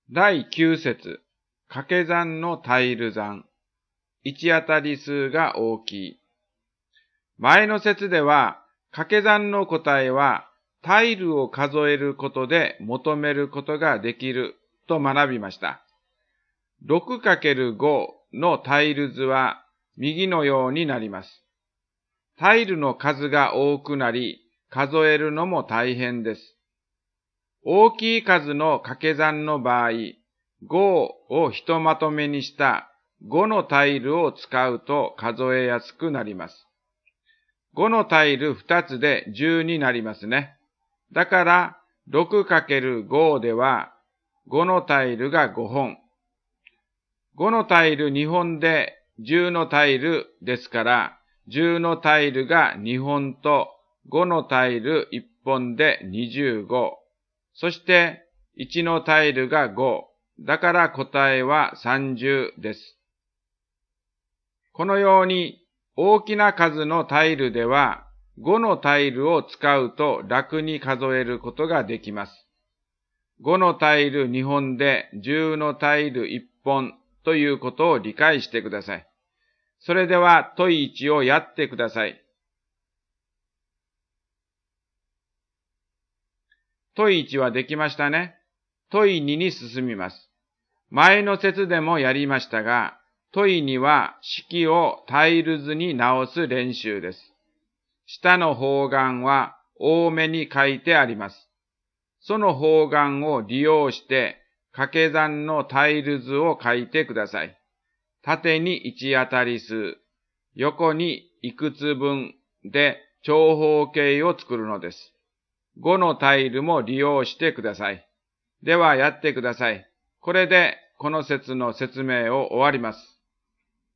第9節、掛け算のタイル算。1当たり数が大きい。前の節では、掛け算の答えは、タイルを数えることで求めることができると学びました。6×5 のタイル図は右のようになります。タイルの数が多くなり、数えるのも大変です。大きい数の掛け算の場合、5をひとまとめにした5のタイルを使うと数えやすくなります。5のタイル2つで10になりますね。だから 6×5 では5のタイルが5本。5のタイル2本で10のタイルですから、10のタイルが2本と5のタイル1本で25。そして1のタイルが5。だから答えは30です。このように大きな数のタイルでは5のタイルを使うと楽に数えることができます。5のタイル2本で10のタイル1本ということを理解してください。それでは問1をやってください。問1はできましたね。問2に進みます。前の節でもやりましたが、問2は式をタイル図に直す練習です。下の方眼は多めに書いてあります。その方眼を利用して掛け算のタイル図を書いてください。縦に1当たり数、横にいくつ分で長方形を作るのです。5のタイルも利用してください。ではやってください。これでこの節の説明を終わります。